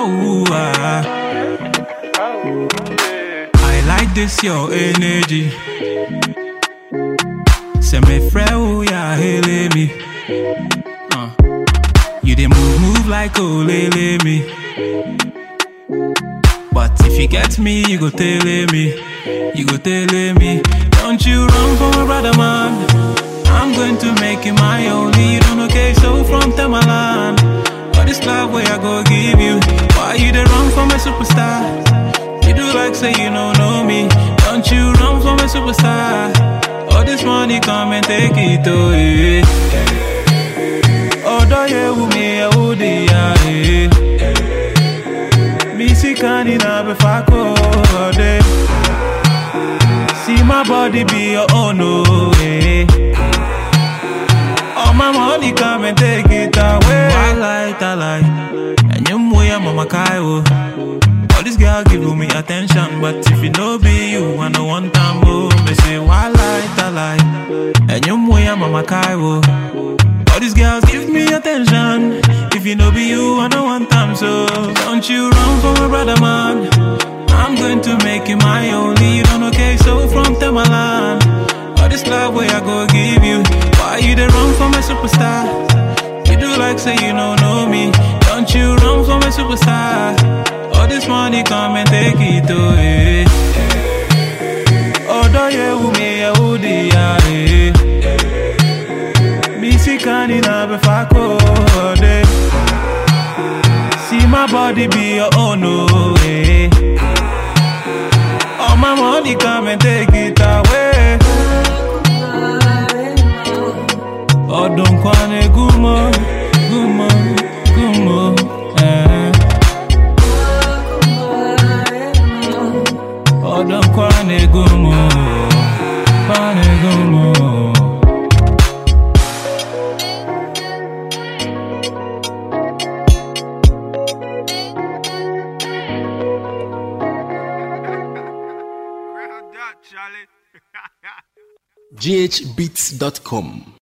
I like this your energy. Say me friend, ya hele me. You dey move like Olele me. But if you get me, you go tell me. You go tell me. Don't you run for my brother, man. I'm going to make you my only. You don't okay, so from Tamalan. All this love where I go give you. Why you dey run for my superstar? You do like say you don't know me. Don't you run for my superstar? All this money come and take it away. Oh, do you with me? Oh, dear. Missy candy na be fako day. See my body be your own way. All my money come and take it away. I like, and you moya mama kaiwo. All this girl give me attention, but if it no be you, I no want time. Me say why like, and you moya mama kaiwo. All these girls give me attention. If you no be you, I don't want time. So don't you run for my brother, man. I'm going to make you my only. You don't okay, so from Tamalan. All this love where I go give you. Why you dey run for my superstar? You do like say you don't know me. Don't you run for my superstar? All this money come and take it away. Oh, do you with me? Oh, dear. Missy candy na be fako day. See my body be your own way. All my money come and take it away. Oh, don't kwane gumo, gumo, gumo. Oh, don't kwane gumo, kwane gumo. ghbeats.com